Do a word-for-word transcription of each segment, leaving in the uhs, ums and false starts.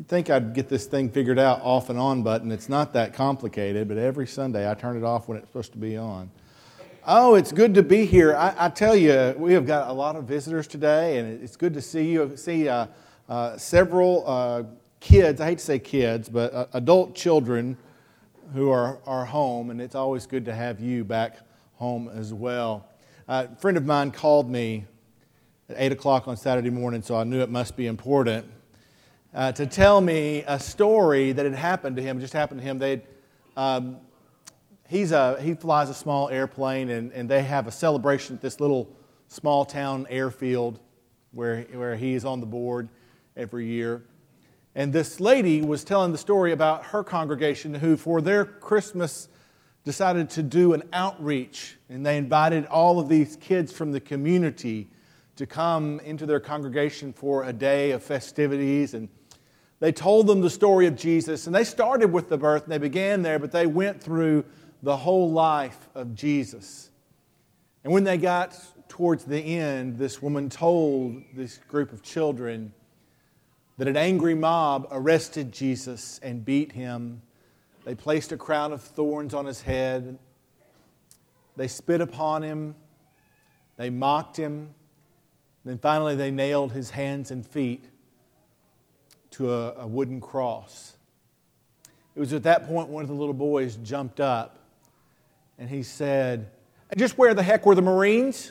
You'd think I'd get this thing figured out, off and on button. It's not that complicated, but every Sunday I turn it off when it's supposed to be on. Oh, it's good to be here. I, I tell you, we have got a lot of visitors today, and it's good to see you. See uh, uh, several uh, kids, I hate to say kids, but uh, adult children who are, are home, and it's always good to have you back home as well. Uh, a friend of mine called me at eight o'clock on Saturday morning, so I knew it must be important. Uh, to tell me a story that had happened to him, just happened to him. They'd, um, he's a, he flies a small airplane, and, and they have a celebration at this little small town airfield where, where he is on the board every year. And this lady was telling the story about her congregation who, for their Christmas, decided to do an outreach. And they invited all of these kids from the community to come into their congregation for a day of festivities. And they told them the story of Jesus, and they started with the birth, and they began there, but they went through the whole life of Jesus. And when they got towards the end, this woman told this group of children that an angry mob arrested Jesus and beat him. They placed a crown of thorns on his head. They spit upon him. They mocked him. Then finally they nailed his hands and feet to a, a wooden cross. It was at that point one of the little boys jumped up and he said, "And just where the heck were the Marines?"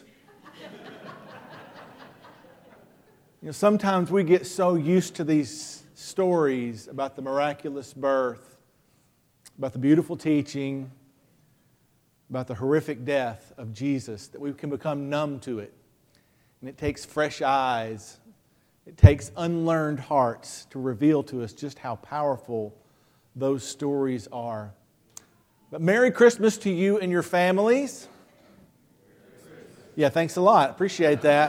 You know, sometimes we get so used to these stories about the miraculous birth, about the beautiful teaching, about the horrific death of Jesus, that we can become numb to it. And it takes fresh eyes, it takes unlearned hearts to reveal to us just how powerful those stories are. But Merry Christmas to you and your families. Yeah, thanks a lot. Appreciate that.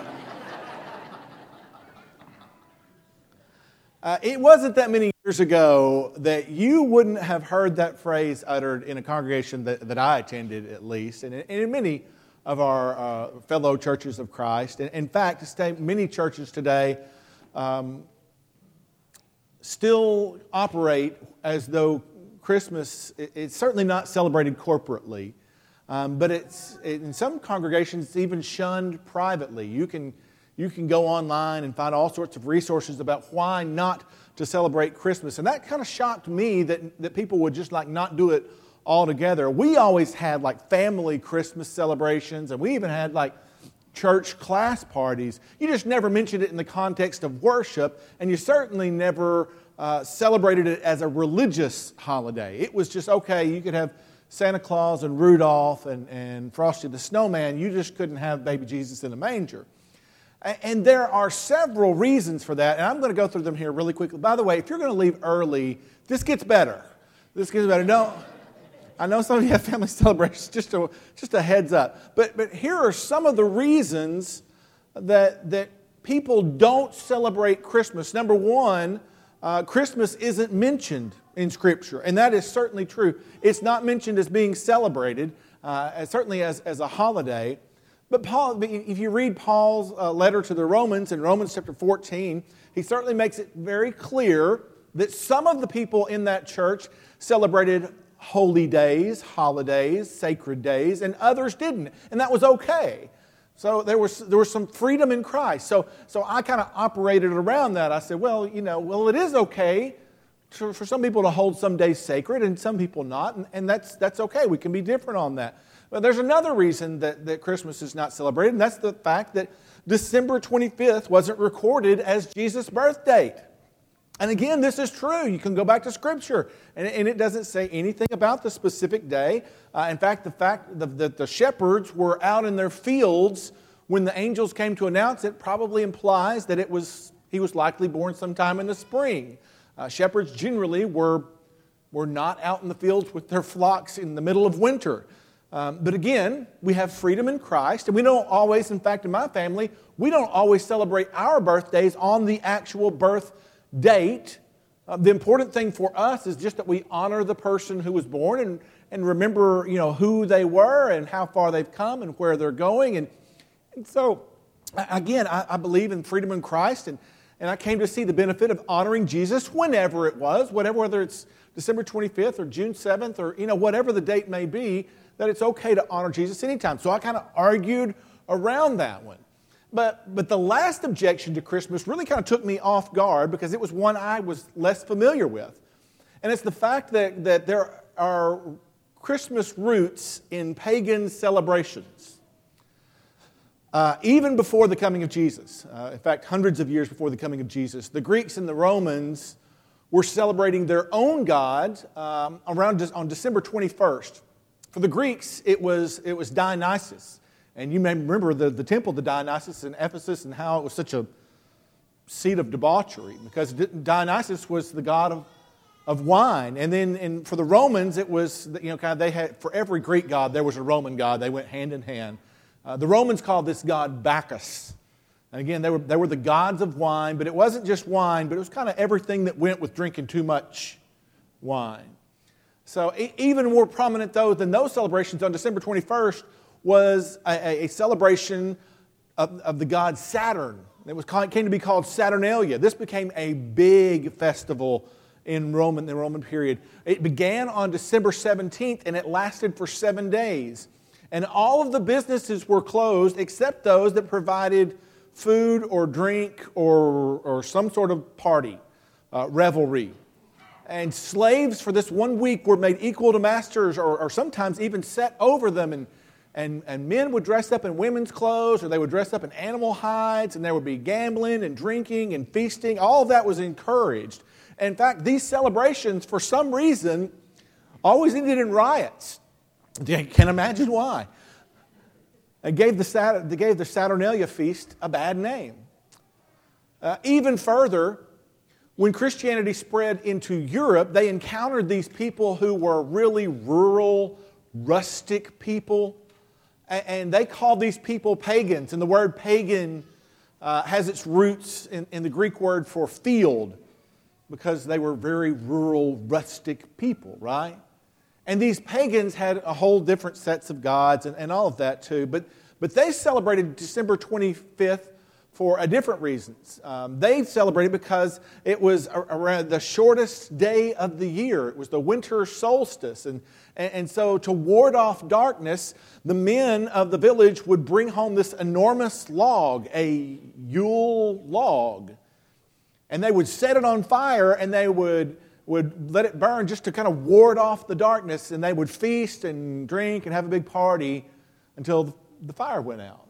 Uh, it wasn't that many years ago that you wouldn't have heard that phrase uttered in a congregation that, that I attended, at least, and in, and in many of our uh, fellow churches of Christ. And in fact, many churches today um, still operate as though Christmas, it's certainly not celebrated corporately, um, but it's in some congregations it's even shunned privately. You can You can go online and find all sorts of resources about why not to celebrate Christmas. And that kind of shocked me that, that people would just like not do it altogether. We always had like family Christmas celebrations, and we even had like church class parties. You just never mentioned it in the context of worship, and you certainly never uh, celebrated it as a religious holiday. It was just, okay, you could have Santa Claus and Rudolph and, and Frosty the Snowman. You just couldn't have baby Jesus in a manger. And there are several reasons for that, and I'm going to go through them here really quickly. By the way, if you're going to leave early, this gets better. This gets better. No, I know some of you have family celebrations, just a, just a heads up. But, but here are some of the reasons that, that people don't celebrate Christmas. Number one, uh, Christmas isn't mentioned in Scripture, and that is certainly true. It's not mentioned as being celebrated, uh, certainly as, as a holiday. But Paul, if you read Paul's uh, letter to the Romans in Romans chapter fourteen, he certainly makes it very clear that some of the people in that church celebrated holy days, holidays, sacred days, and others didn't. And that was okay. So there was there was some freedom in Christ. So so I kind of operated around that. I said, well, you know, well, it is okay to, for some people to hold some days sacred and some people not, and, and that's that's okay. We can be different on that. But there's another reason that, that Christmas is not celebrated, and that's the fact that December twenty-fifth wasn't recorded as Jesus' birth date. And again, this is true. You can go back to Scripture, and, and it doesn't say anything about the specific day. Uh, in fact, the fact that the, the shepherds were out in their fields when the angels came to announce it probably implies that it was he was likely born sometime in the spring. Uh, shepherds generally were, were not out in the fields with their flocks in the middle of winter. Um, but again, we have freedom in Christ, and we don't always, in fact, in my family, we don't always celebrate our birthdays on the actual birth date. Uh, the important thing for us is just that we honor the person who was born and, and remember, you know, who they were and how far they've come and where they're going. And, and so, again, I, I believe in freedom in Christ, and And I came to see the benefit of honoring Jesus whenever it was, whatever, whether it's December twenty-fifth or June seventh or, you know, whatever the date may be, that it's okay to honor Jesus anytime. So I kind of argued around that one. But, but the last objection to Christmas really kind of took me off guard because it was one I was less familiar with. And it's the fact that, that there are Christmas roots in pagan celebrations. Uh, even before the coming of Jesus, uh, in fact, hundreds of years before the coming of Jesus, the Greeks and the Romans were celebrating their own god um, around on December twenty-first. For the Greeks, it was, it was Dionysus. And you may remember the, the temple of Dionysus in Ephesus and how it was such a seat of debauchery because Dionysus was the god of, of wine. And then in, for the Romans, it was, you know, kind of they had, for every Greek god, there was a Roman god. They went hand in hand. Uh, the Romans called this god Bacchus. And again, they were, they were the gods of wine, but it wasn't just wine, but it was kind of everything that went with drinking too much wine. So e- even more prominent, though, than those celebrations on December twenty-first was a, a celebration of, of the god Saturn. It was called, came to be called Saturnalia. This became a big festival in Roman, the Roman period. It began on December seventeenth, and it lasted for seven days. And all of the businesses were closed except those that provided food or drink or, or some sort of party, uh, revelry. And slaves for this one week were made equal to masters or, or sometimes even set over them. And, and, and men would dress up in women's clothes or they would dress up in animal hides and there would be gambling and drinking and feasting. All of that was encouraged. In fact, these celebrations, for some reason, always ended in riots. You can imagine why. They gave the, they gave the Saturnalia feast a bad name. Uh, even further, when Christianity spread into Europe, they encountered these people who were really rural, rustic people, and they called these people pagans. And the word pagan uh, has its roots in, in the Greek word for field, because they were very rural, rustic people, right? And these pagans had a whole different sets of gods and, and all of that too. But, but they celebrated December twenty-fifth for a different reasons. Um, they celebrated because it was around the shortest day of the year. It was the winter solstice. And, and, and so to ward off darkness, the men of the village would bring home this enormous log, a Yule log. And they would set it on fire and they would... would let it burn just to kind of ward off the darkness, and they would feast and drink and have a big party until the fire went out.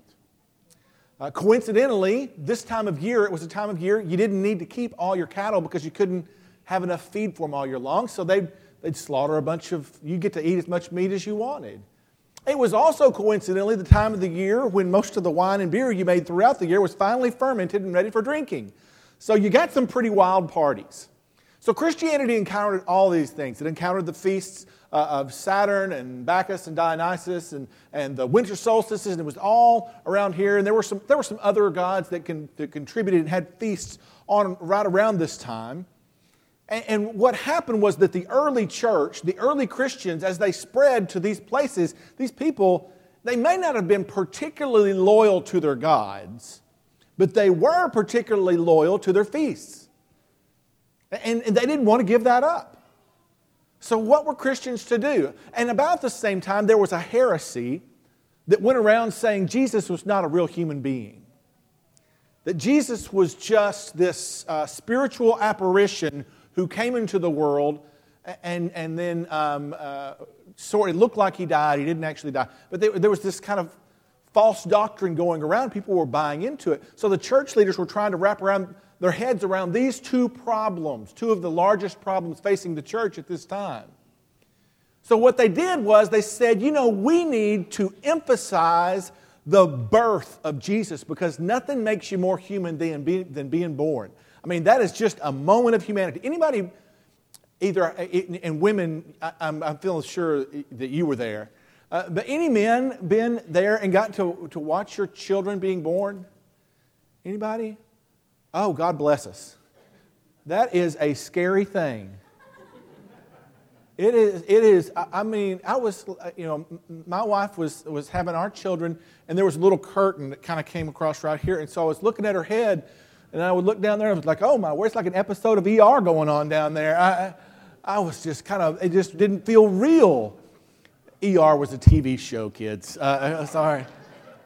Uh, coincidentally, this time of year, it was a time of year you didn't need to keep all your cattle because you couldn't have enough feed for them all year long, so they'd, they'd slaughter a bunch of, you get to eat as much meat as you wanted. It was also coincidentally the time of the year when most of the wine and beer you made throughout the year was finally fermented and ready for drinking. So you got some pretty wild parties. So Christianity encountered all these things. It encountered the feasts uh, of Saturn and Bacchus and Dionysus and, and the winter solstices, and it was all around here. And there were some there were some other gods that, can, that contributed and had feasts on right around this time. And, and what happened was that the early church, the early Christians, as they spread to these places, these people, they may not have been particularly loyal to their gods, but they were particularly loyal to their feasts. And, and they didn't want to give that up. So what were Christians to do? And about the same time, there was a heresy that went around saying Jesus was not a real human being. That Jesus was just this uh, spiritual apparition who came into the world and, and then um, uh, sort of looked like he died. He didn't actually die. But there, there was this kind of false doctrine going around. People were buying into it. So the church leaders were trying to wrap around their heads around these two problems, two of the largest problems facing the church at this time. So what they did was they said, you know, we need to emphasize the birth of Jesus because nothing makes you more human than being, than being born. I mean, that is just a moment of humanity. Anybody, either, and women, I'm, I'm feeling sure that you were there, uh, but any men been there and got to, to watch your children being born? Anybody? Oh, God bless us. That is a scary thing. It is, it is, I mean, I was, you know, my wife was, was having our children, and there was a little curtain that kind of came across right here, and so I was looking at her head, And I would look down there and I was like, oh my, where's like an episode of E R going on down there? I, I was just kind of, it just didn't feel real. E R was a T V show, kids. Uh, sorry. I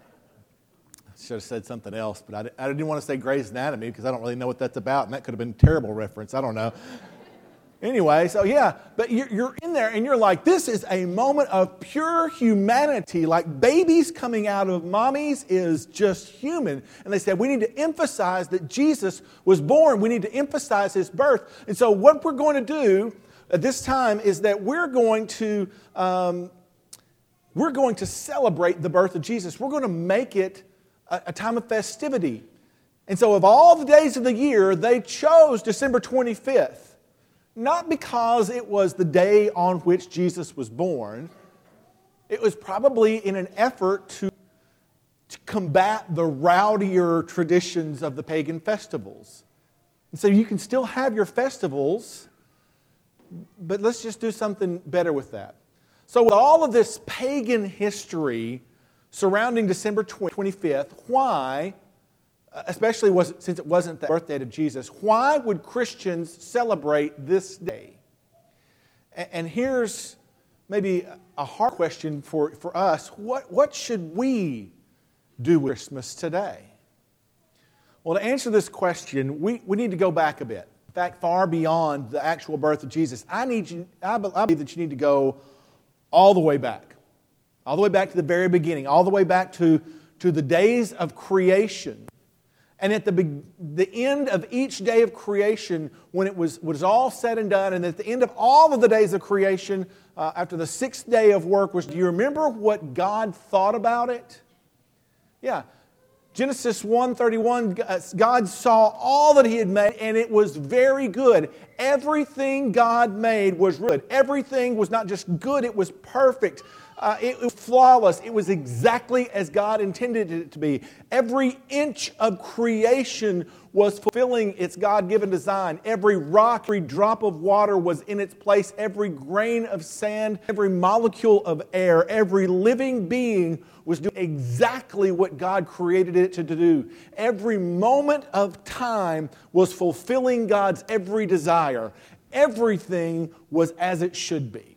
should have said something else, but I, I didn't want to say Grey's Anatomy because I don't really know what that's about, and that could have been a terrible reference. I don't know. Anyway, so yeah, but you're, you're in there and you're like, this is a moment of pure humanity. Like babies coming out of mommies is just human. And they said, we need to emphasize that Jesus was born. We need to emphasize his birth. And so what we're going to do at this time is that we're going to, um, we're going to celebrate the birth of Jesus. We're going to make it a, a time of festivity. And so of all the days of the year, they chose December twenty-fifth. Not because it was the day on which Jesus was born. It was probably in an effort to, to combat the rowdier traditions of the pagan festivals. And so you can still have your festivals, but let's just do something better with that. So with all of this pagan history surrounding December twenty-fifth, why, especially was, since it wasn't the birth date of Jesus, why would Christians celebrate this day? And here's maybe a hard question for, for us. What, what should we do with Christmas today? Well, to answer this question, we, we need to go back a bit. In fact, far beyond the actual birth of Jesus. I, need you, I believe that you need to go all the way back. All the way back to the very beginning. All the way back to, to the days of creation. And at the, be- the end of each day of creation, when it was, was all said and done, and at the end of all of the days of creation, uh, after the sixth day of work, was, do you remember what God thought about it? Yeah. Genesis one thirty-one, God saw all that he had made, and it was very good. Everything God made was good. Everything was not just good, it was perfect. Uh, it was flawless. It was exactly as God intended it to be. Every inch of creation was fulfilling its God-given design. Every rock, every drop of water was in its place. Every grain of sand, every molecule of air, every living being was doing exactly what God created it to do. Every moment of time was fulfilling God's every desire. Everything was as it should be.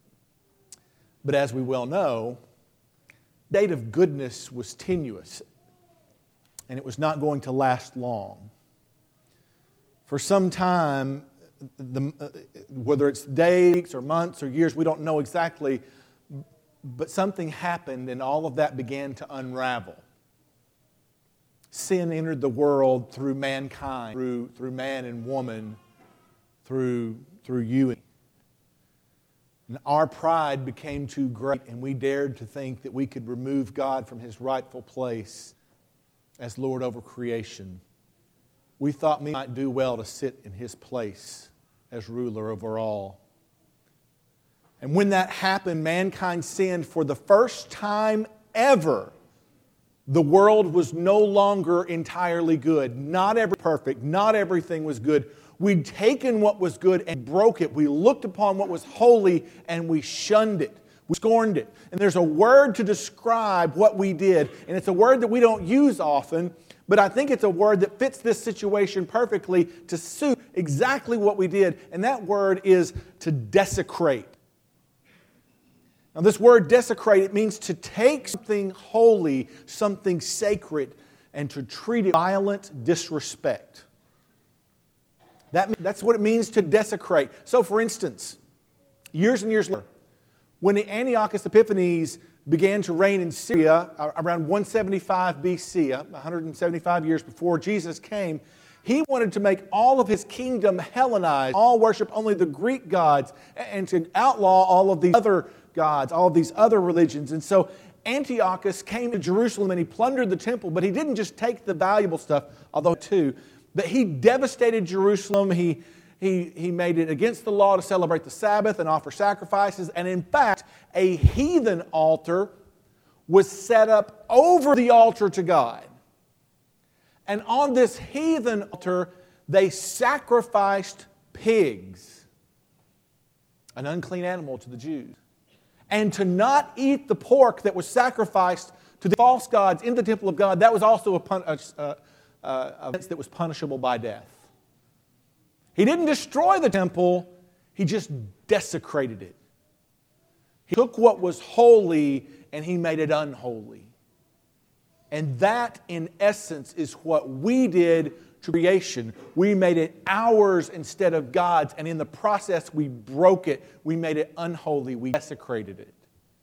But as we well know, the date of goodness was tenuous, and it was not going to last long. For some time, the, uh, whether it's days or months or years, we don't know exactly, but something happened and all of that began to unravel. Sin entered the world through mankind, through, through man and woman, through, through you and me. And our pride became too great, and we dared to think that we could remove God from his rightful place as Lord over creation. We thought we might do well to sit in his place as ruler over all. And when that happened, mankind sinned for the first time ever. The world was no longer entirely good. Not every perfect, not everything was good. We'd taken what was good and broke it. We looked upon what was holy and we shunned it. We scorned it. And there's a word to describe what we did. And it's a word that we don't use often, but I think it's a word that fits this situation perfectly to suit exactly what we did. And that word is to desecrate. Now this word desecrate, it means to take something holy, something sacred, and to treat it with violent disrespect. That, that's what it means to desecrate. So, for instance, years and years later, when the Antiochus Epiphanes began to reign in Syria around one seventy-five B C, one hundred seventy-five years before Jesus came, he wanted to make all of his kingdom Hellenized, all worship only the Greek gods, and to outlaw all of these other gods, all of these other religions. And so Antiochus came to Jerusalem and he plundered the temple, but he didn't just take the valuable stuff, although too, but he devastated Jerusalem. He, he, he made it against the law to celebrate the Sabbath and offer sacrifices. And in fact, a heathen altar was set up over the altar to God. And on this heathen altar, they sacrificed pigs, an unclean animal to the Jews. And to not eat the pork that was sacrificed to the false gods in the temple of God, that was also a, pun- a, uh, offense that was punishable by death. He didn't destroy the temple, he just desecrated it. He took what was holy and he made it unholy. And that, in essence, is what we did to creation. We made it ours instead of God's, and in the process we broke it. We made it unholy. We desecrated it.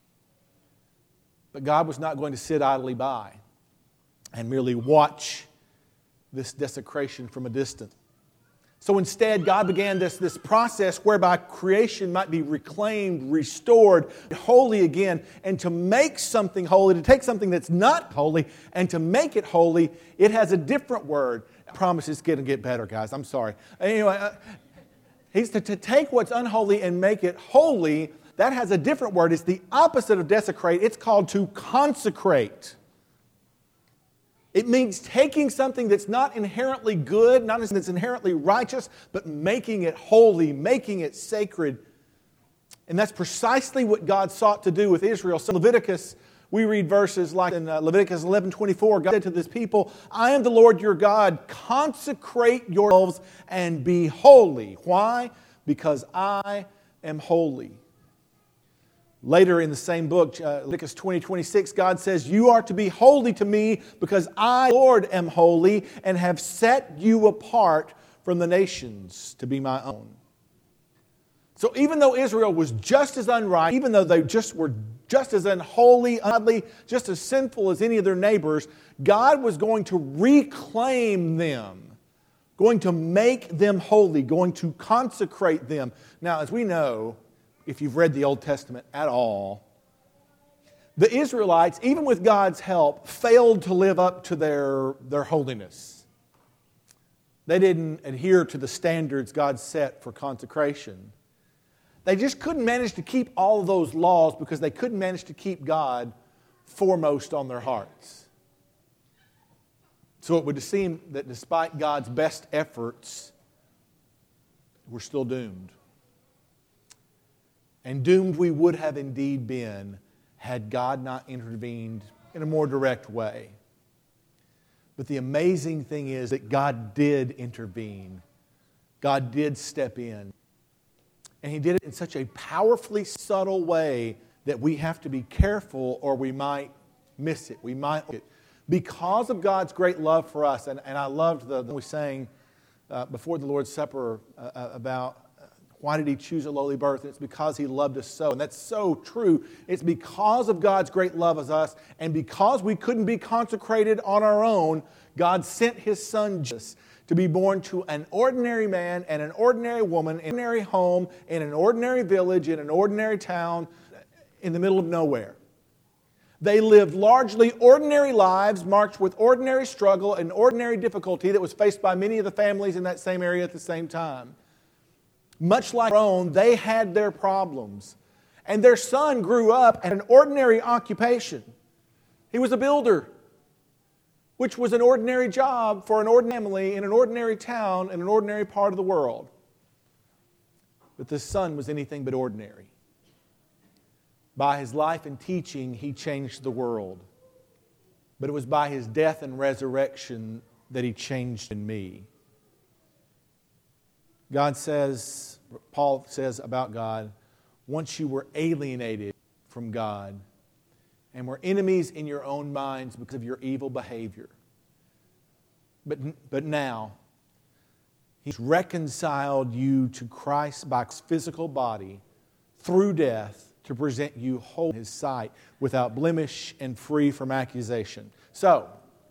But God was not going to sit idly by and merely watch this desecration from a distance. So instead, God began this, this process whereby creation might be reclaimed, restored, holy again. And to make something holy, to take something that's not holy, and to make it holy, it has a different word. I promise it's going to get better, guys. I'm sorry. Anyway, uh, he's to, to take what's unholy and make it holy. That has a different word. It's the opposite of desecrate. It's called to consecrate. It means taking something that's not inherently good, not something that's inherently righteous, but making it holy, making it sacred. And that's precisely what God sought to do with Israel. So Leviticus, we read verses like in Leviticus eleven twenty-four, God said to this people, I am the Lord your God, consecrate yourselves and be holy. Why? Because I am holy. Later in the same book, uh, Leviticus twenty twenty-six, God says, you are to be holy to me because I, Lord, am holy and have set you apart from the nations to be my own. So even though Israel was just as unright, even though they just were just as unholy, ungodly, just as sinful as any of their neighbors, God was going to reclaim them, going to make them holy, going to consecrate them. Now, as we know, if you've read the Old Testament at all, the Israelites, even with God's help, failed to live up to their, their holiness. They didn't adhere to the standards God set for consecration. They just couldn't manage to keep all of those laws because they couldn't manage to keep God foremost on their hearts. So it would seem that despite God's best efforts, we're still doomed. And doomed we would have indeed been had God not intervened in a more direct way. But the amazing thing is that God did intervene. God did step in. And He did it in such a powerfully subtle way that we have to be careful or we might miss it. We might miss it. Because of God's great love for us, and, and I loved the, the we sang uh, before the Lord's Supper uh, about why did He choose a lowly birth? And it's because He loved us so. And that's so true. It's because of God's great love of us, and because we couldn't be consecrated on our own, God sent His Son Jesus to be born to an ordinary man and an ordinary woman in an ordinary home, in an ordinary village, in an ordinary town, in the middle of nowhere. They lived largely ordinary lives, marked with ordinary struggle and ordinary difficulty that was faced by many of the families in that same area at the same time. Much like our own, they had their problems. And their son grew up at an ordinary occupation. He was a builder, which was an ordinary job for an ordinary family in an ordinary town in an ordinary part of the world. But the son was anything but ordinary. By his life and teaching, he changed the world. But it was by his death and resurrection that he changed in me. God says, Paul says about God, once you were alienated from God and were enemies in your own minds because of your evil behavior. But, but now, He's reconciled you to Christ by His physical body through death to present you whole in His sight without blemish and free from accusation. So,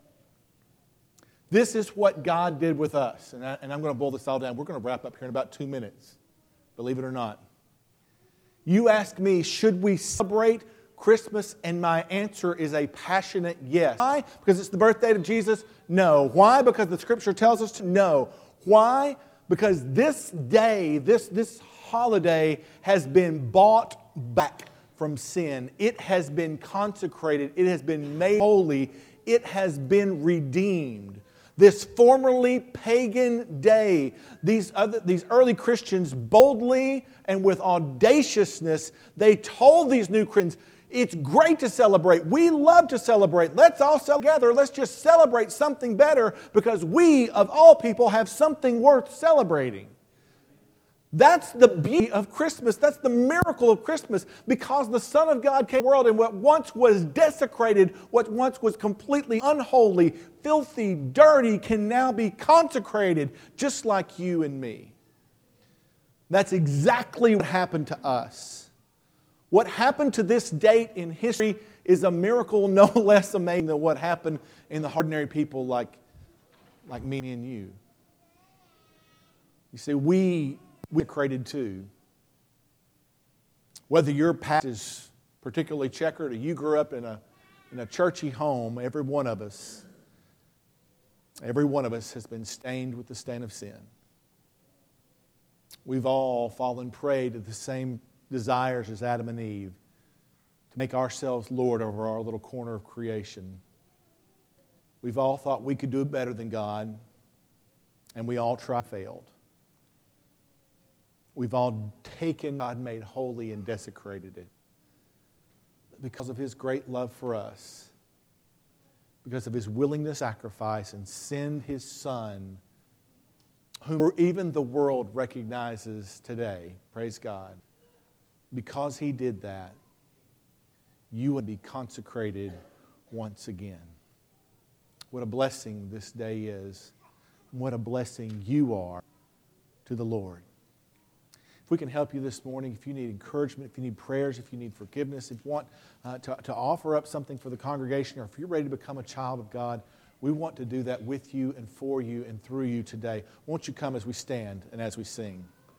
this is what God did with us. And, I, and I'm going to boil this all down. We're going to wrap up here in about two minutes. Believe it or not. You ask me, should we celebrate Christmas? And my answer is a passionate yes. Why? Because it's the birthday of Jesus? No. Why? Because the Scripture tells us to? No. Why? Because this day, this, this holiday has been bought back from sin. It has been consecrated. It has been made holy. It has been redeemed. This formerly pagan day, these, other, these early Christians boldly and with audaciousness, they told these new Christians, It's great to celebrate. We love to celebrate. Let's all celebrate together. Let's just celebrate something better because we, of all people, have something worth celebrating. That's the beauty of Christmas. That's the miracle of Christmas, because the Son of God came to the world, and what once was desecrated, what once was completely unholy, filthy, dirty, can now be consecrated, just like you and me. That's exactly what happened to us. What happened to this date in history is a miracle no less amazing than what happened in the ordinary people like, like me and you. You see, we, we are created too. Whether your past is particularly checkered or you grew up in a, in a churchy home, every one of us, every one of us has been stained with the stain of sin. We've all fallen prey to the same desires as Adam and Eve, to make ourselves Lord over our little corner of creation. We've all thought we could do it better than God, and we all tried, failed. We've all taken God made holy and desecrated it. Because of His great love for us, because of His willingness to sacrifice and send His Son, whom even the world recognizes today, praise God. Because He did that, you would be consecrated once again. What a blessing this day is. What a blessing you are to the Lord. If we can help you this morning, if you need encouragement, if you need prayers, if you need forgiveness, if you want uh, to, to offer up something for the congregation, or if you're ready to become a child of God, we want to do that with you and for you and through you today. Won't you come as we stand and as we sing?